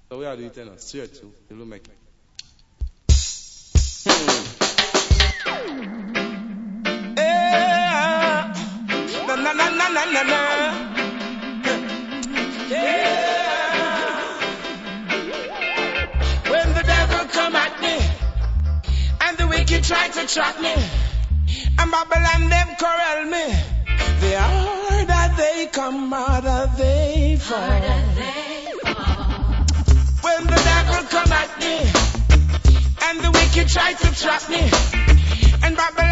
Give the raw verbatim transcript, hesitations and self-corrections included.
So we are doing it now. Straight to. It will make it. Yeah. Na na na na na na na. Yeah. When the devil come at me and the wicked try to trap me and Babylon them corral me, the harder they come, harder they fall. Harder they fall. When the devil come at me and the wicked try to trap me and Babylon